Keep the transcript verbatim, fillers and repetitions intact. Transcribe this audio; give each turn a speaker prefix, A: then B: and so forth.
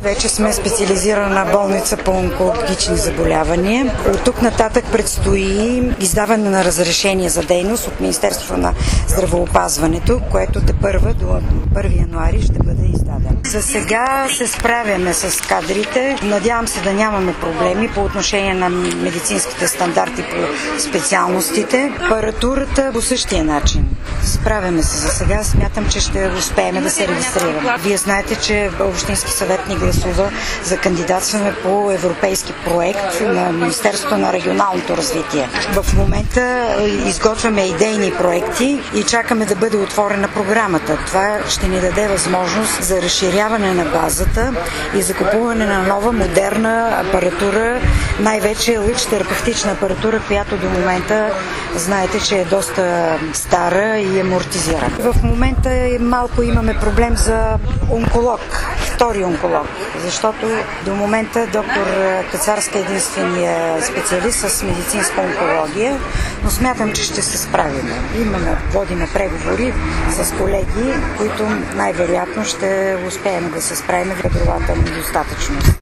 A: Вече сме специализирана болница по онкологични заболявания. От тук нататък предстои издаване на разрешение за дейност от Министерството на здравеопазването, което тепърва до първи януари ще бъде издадено. За сега се справяме с кадрите. Надявам се да нямаме проблеми по отношение на медицинските стандарти по специалностите. Апаратурата по същия начин. Справяме се за сега. Смятам, че ще успеем да се регистрираме. Вие знаете, че Общински съвет ни гласува за кандидатстване по европейски проект на Министерството на регионалното развитие. В момента изготвяме идейни проекти и чакаме да бъде отворена програмата. Това ще ни даде възможност за разширяване на базата и закупуване на нова модерна апаратура, най-вече лъч-терапевтична апаратура, която до момента знаете, че е доста стара и амортизирана. В момента малко имаме проблем за онколог, втори онколог, защото до момента доктор Кацарска е единствения специалист с медицинска онкология, но смятам, че ще се справим. Имаме, водиме преговори с колеги, които най-вероятно ще успеем да се справим в кадровата недостатъчност.